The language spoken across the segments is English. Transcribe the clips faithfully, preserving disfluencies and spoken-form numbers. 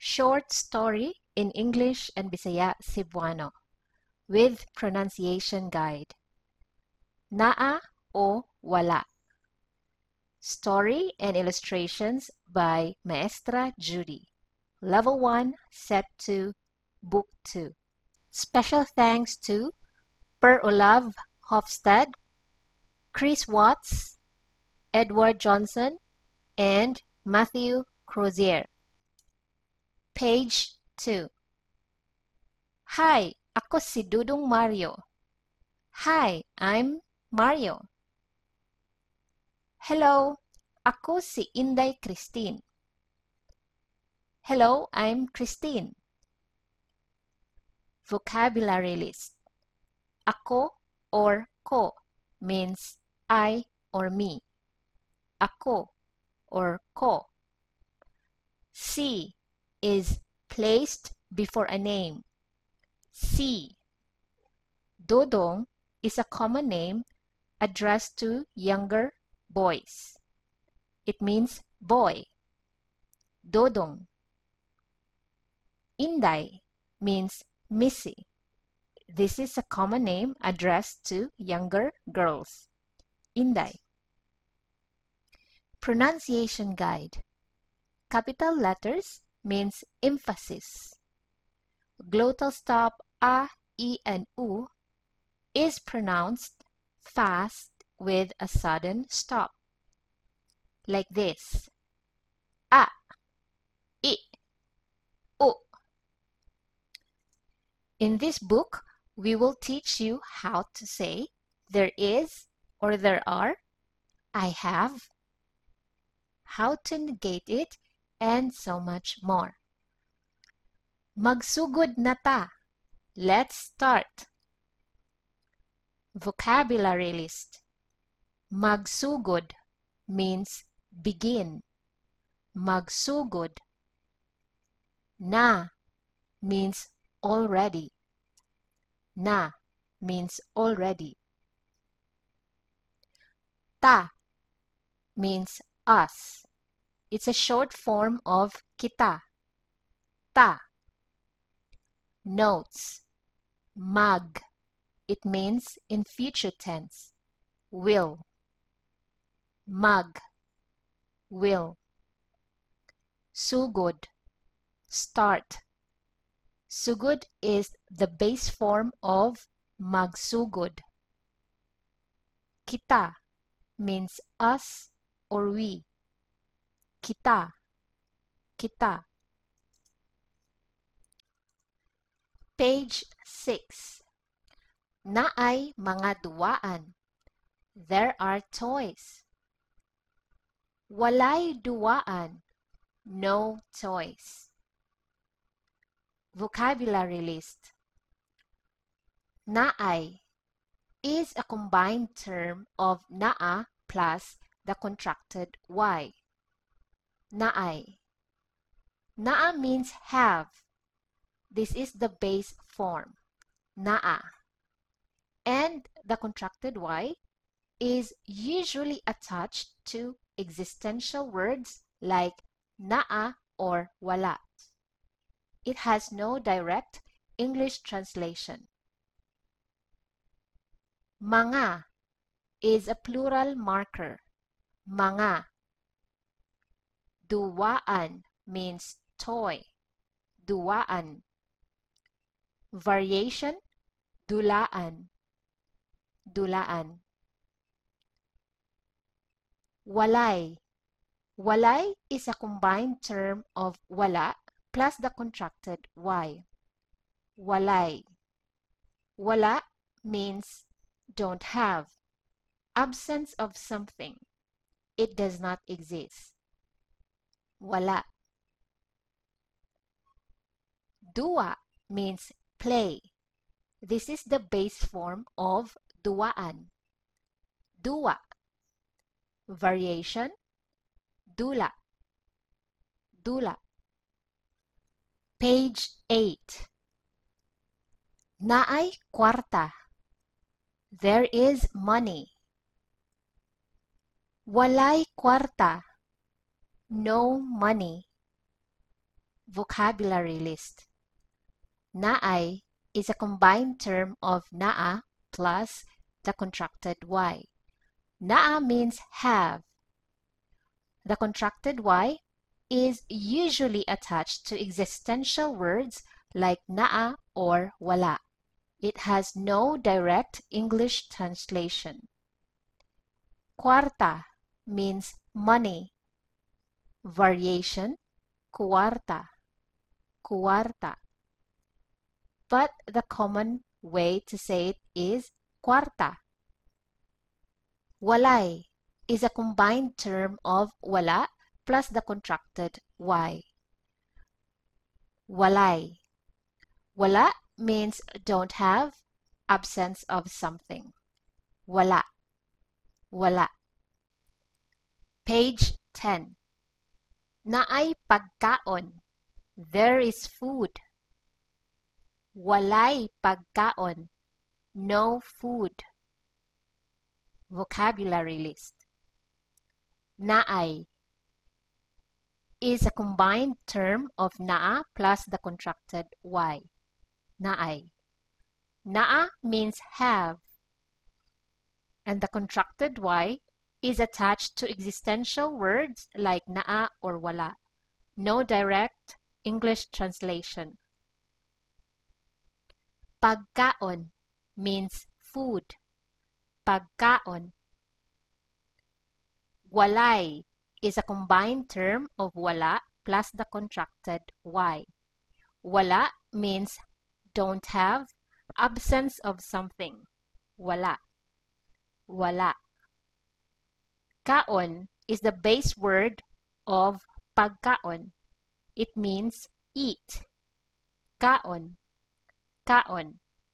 short story in English and Bisaya Cebuano with pronunciation guide. Naa o wala. Story and illustrations by Maestra Judy. Level one, Set two, Book two. Special thanks to Per Olav Hofstad, Chris Watts, Edward Johnson, and Matthew Crozier. Page two. Hi, ako si Dudong Mario. Hi, I'm Mario. Hello, ako si Inday Christine. Hello, I'm Christine. Vocabulary list. Ako or ko means I or me. Ako or ko. Si is placed before a name. Si. Dodong is a common name addressed to younger boys. It means boy. Dodong. Inday means Missy. This is a common name addressed to younger girls. Inday. Pronunciation guide. Capital letters means emphasis. Glottal stop a, e, and u is pronounced fast with a sudden stop. Like this. A, I, U. In this book, we will teach you how to say there is or there are, I have, how to negate it, and so much more. Magsugod na ta. Let's start. Vocabulary list. Magsugod means begin. Magsugod. Na means already. Na means already. Ta means us. It's a short form of kita. Ta. Notes. Mag. It means in future tense. Will. Mag. Will. Sugod. Start. Sugod is the base form of magsugod. Kita means us or we. Kita. Kita. Page six. Naay mga duwaan. There are toys. Walay duwaan. No toys. Vocabulary list. Naay is a combined term of naa plus the contracted y. Naay. Naa means have. This is the base form. Naa. And the contracted y is usually attached to existential words like naa or wala. It has no direct English translation. Mga is a plural marker. Mga. Duwaan means toy. Duwaan. Variation, dulaan. Dulaan. Walay. Walay is a combined term of wala plus the contracted y. Walay. Wala means don't have. Absence of something. It does not exist. Wala. Dua means play. This is the base form of duaan. Dua. Variation, dula. Dula. Page eight. Naay kwarta. There is money. Walay kwarta. No money. Vocabulary list. Naay is a combined term of naa plus the contracted y. Naa means have. The contracted y is usually attached to existential words like naa or wala. It has no direct English translation. Kwarta means money. Variation, kuwarta, kuwarta. But the common way to say it is kwarta. Walay is a combined term of wala plus the contracted y. Walay. Wala means don't have, absence of something. Wala. Wala. Page ten. Naay pagkaon. There is food. Walay pagkaon. No food. Vocabulary list. Naay is a combined term of naa plus the contracted y. Naay. Naa means have, and the contracted y is attached to existential words like naa or wala. No direct English translation. Pagkaon means food. Pagkaon. Walay is a combined term of wala plus the contracted y. Wala means don't have, absence of something. Wala. Wala. Kaon is the base word of pagkaon. It means eat. Kaon. Kaon.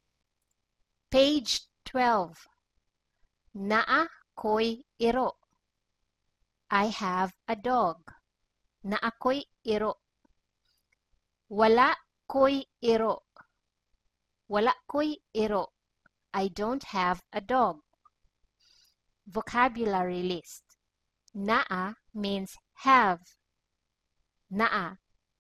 Page twelve. Naa ko'y iro. I have a dog. Naa ko'y iro. Wala ko'y iro. Wala ko'y iro. I don't have a dog. Vocabulary list. Naa means have. Naa.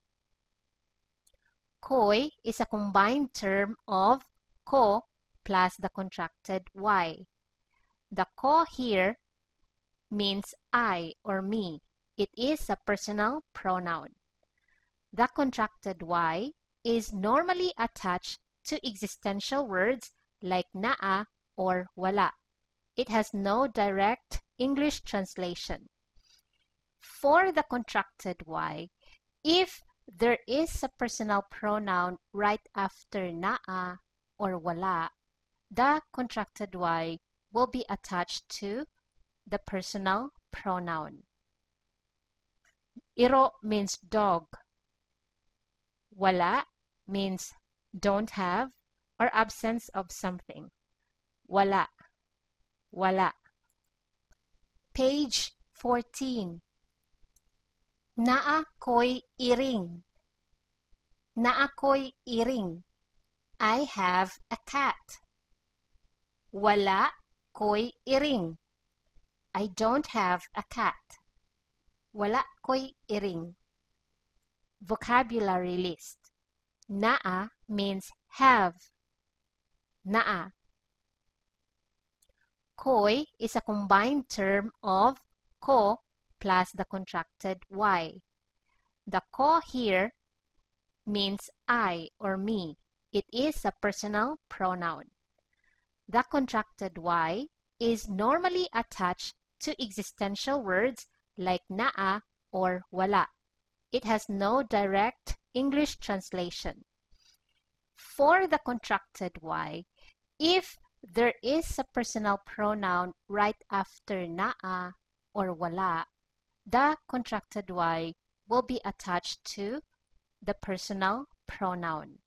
Ko'y is a combined term of ko plus the contracted y. The ko here means I or me. It is a personal pronoun. The contracted y is normally attached to existential words like naa or wala. It has no direct English translation. For the contracted y, if there is a personal pronoun right after naa or wala, the contracted y will be attached to the personal pronoun. Iro means dog. Wala means don't have or absence of something. Wala. Wala. Page fourteen. Naa ko'y iring. Naa ko'y iring. I have a cat. Wala ko'y iring. I don't have a cat. Wala ko'y iring. Vocabulary list. Naa means have. Naa. Ko'y is a combined term of ko plus the contracted y. The ko here means I or me. It is a personal pronoun. The contracted y is normally attached to existential words like naa or wala. It has no direct English translation. For the contracted y, if there is a personal pronoun right after naa or wala, the contracted y will be attached to the personal pronoun.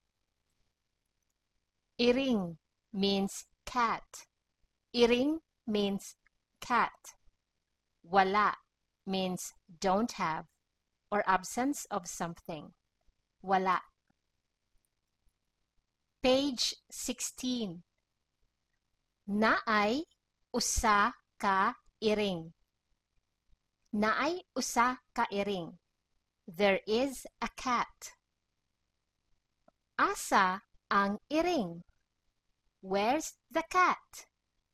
Iring means cat. Iring means cat. Wala means don't have or absence of something. Wala. Page sixteen. Naay usa ka iring. Naay usa ka iring. There is a cat. Asa ang iring? Where's the cat?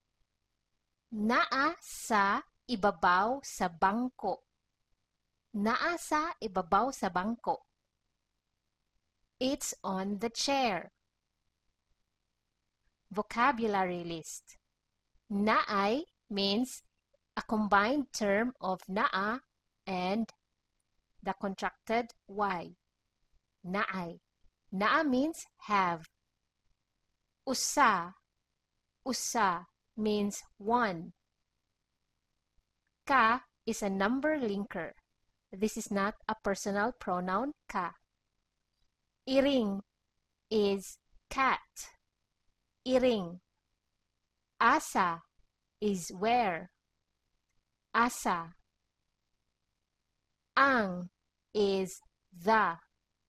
Naa sa ibabaw sa bangko. Naa sa ibabaw sa bangko. It's on the chair. Vocabulary list. Naay means a combined term of naa and the contracted y. Naay. Naa means have. Usa. Usa means one. Ka is a number linker. This is not a personal pronoun ka. Iring is cat. Iring. Asa is where. Asa. Ang is the.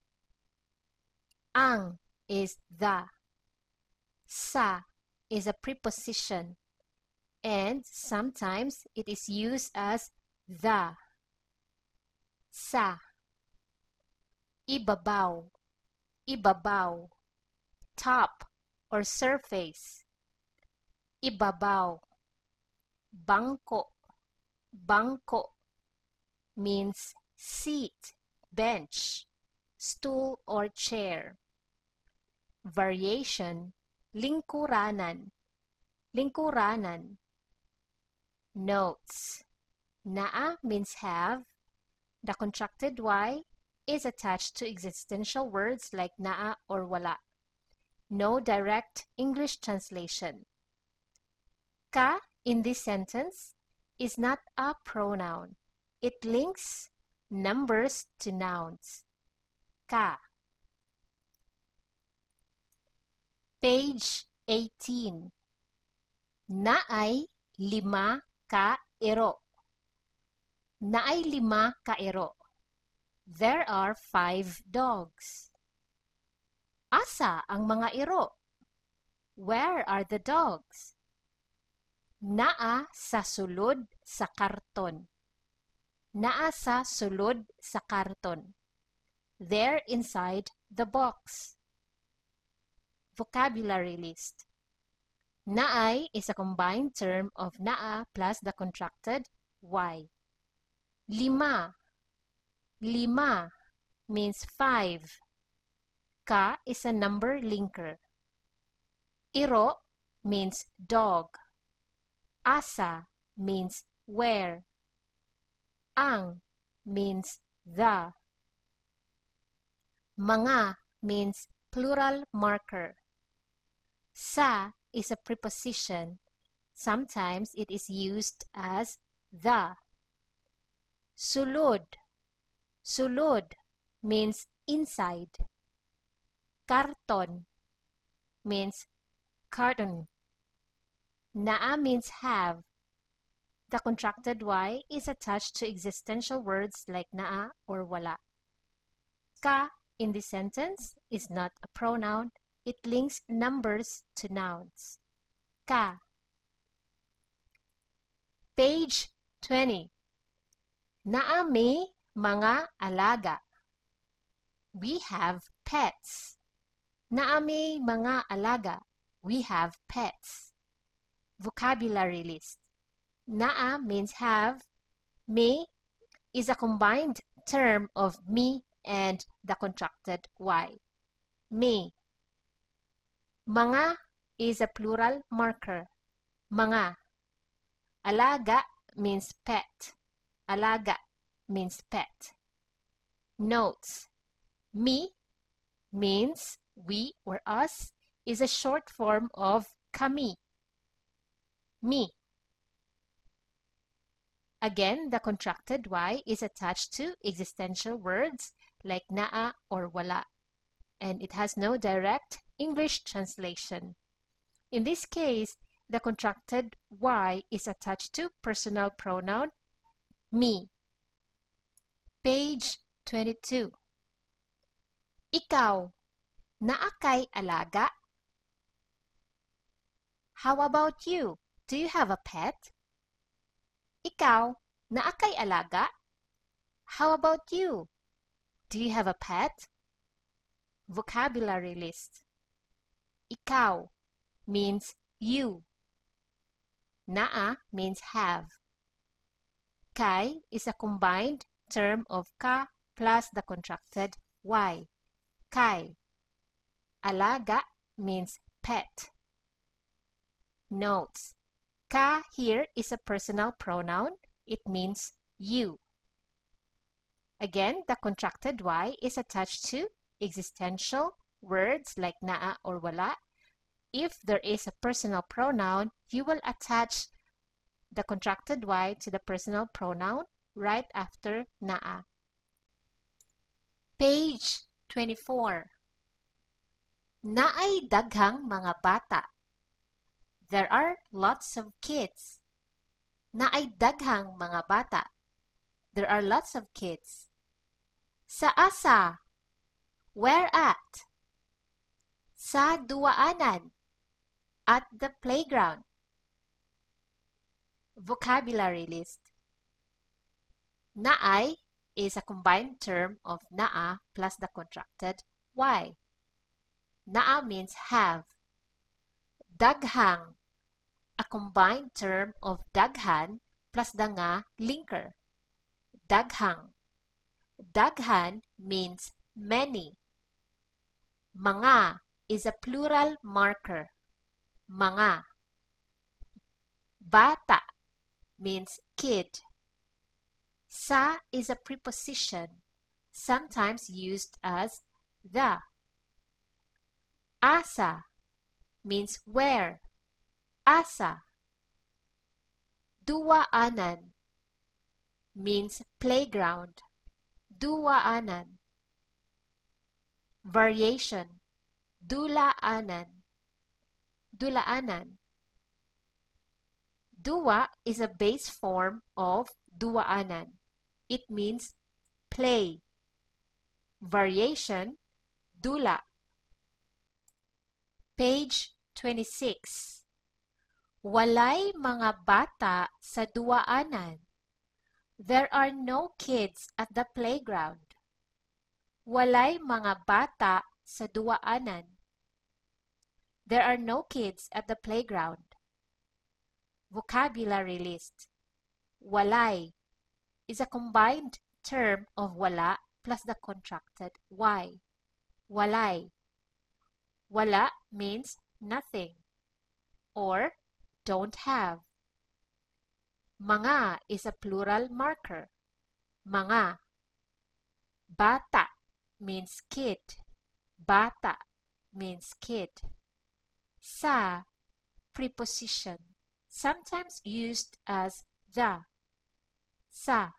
Ang is the. Sa is a preposition, and sometimes it is used as the. Sa. Ibabaw. Ibabaw. Top or surface. Ibabaw. Bangko. Bangko means seat, bench, stool or chair. Variation. Lingkuranan. Lingkuranan. Notes. Naa means have. The contracted y is attached to existential words like naa or wala. No direct English translation. Ka in this sentence is not a pronoun. It links numbers to nouns. Ka. Page eighteen. Naay lima ka iro. Naay lima ka iro. There are five dogs. Asa ang mga iro? Where are the dogs? Naa sa sulod sa karton. Naa sa sulod sa karton. They're inside the box. Vocabulary list. Naay is a combined term of naa plus the contracted y. Lima. Lima means five. Ka is a number linker. Iro means dog. Asa means where. Ang means the. Mga means plural marker. Sa is a preposition. Sometimes it is used as the. Sulod. Sulod means inside. Karton means carton. Naa means have. The contracted y is attached to existential words like naa or wala. Ka in this sentence is not a pronoun. It links numbers to nouns. Ka. Page twenty. Naami mga alaga. We have pets. Naami mga alaga. We have pets. Vocabulary list. Naa means have. Me is a combined term of me and the contracted y. Me. Mga is a plural marker. Mga. Alaga means pet. Alaga means pet. Notes. Me means we or us is a short form of kami. Me. Again, the contracted y is attached to existential words like naa or wala, and it has no direct English translation. In this case, the contracted y is attached to personal pronoun me. Page twenty-two. Ikaw, naa kay alaga? How about you? Do you have a pet? Ikaw, naa kay alaga? How about you? Do you have a pet? Vocabulary list. Ikaw means you. Naa means have. Kay is a combined term of ka plus the contracted y. Kay. Alaga means pet. Notes. Ka here is a personal pronoun. It means you. Again, the contracted y is attached to existential words like naa or wala. If there is a personal pronoun, you will attach the contracted y to the personal pronoun right after naa. Page twenty-four. Naay daghang mga bata. There are lots of kids. Naay daghang mga bata. There are lots of kids. Sa asa? Where at? Sa duwaanan. At the playground. Vocabulary list. Naay is a combined term of naa plus the contracted y. Naa means have. Daghang, a combined term of daghan plus the nga linker. Daghang. Daghan means many. Mga is a plural marker. Mga. Bata means kid. Sa is a preposition, sometimes used as the. Asa means where. Asa. Duwaanan means playground. Duwaanan. Variation. Dulaanan. Dulaanan. Duwa is a base form of duwaanan. It means play. Variation. Dula. Page twenty-six. Walay mga bata sa duwaanan. There are no kids at the playground. Walay mga bata sa duwaanan. There are no kids at the playground. Vocabulary list. Walay is a combined term of wala plus the contracted y. Walay. Wala means nothing or don't have. Mga is a plural marker. Mga. Bata means kid. Bata means kid. Sa, preposition, sometimes used as the. Sa.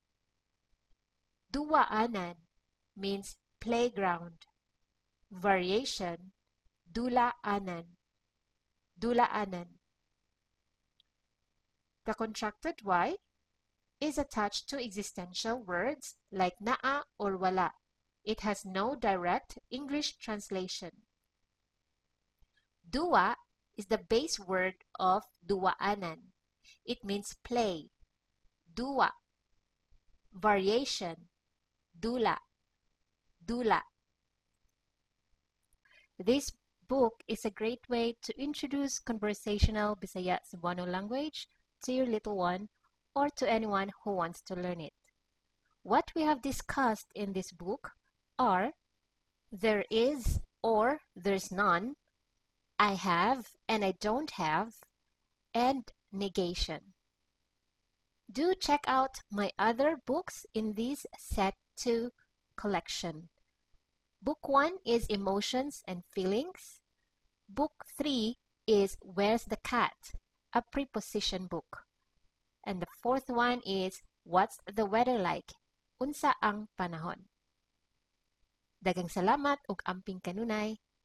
Duwaanan means playground. Variation. Dulaanan. Dulaanan. The contracted y is attached to existential words like naa or wala. It has no direct English translation. Duwa is the base word of duwaanan. It means play. Duwa. Variation. Dula. Dula. This book is a great way to introduce conversational Bisaya Cebuano language to your little one or to anyone who wants to learn it. What we have discussed in this book are there is or there's none, I have and I don't have, and negation. Do check out my other books in this Set two collection. Book one is Emotions and Feelings. Book three is Where's the Cat? A preposition book. And the fourth one is What's the Weather Like? Unsa ang panahon? Daghang salamat ug amping kanunay.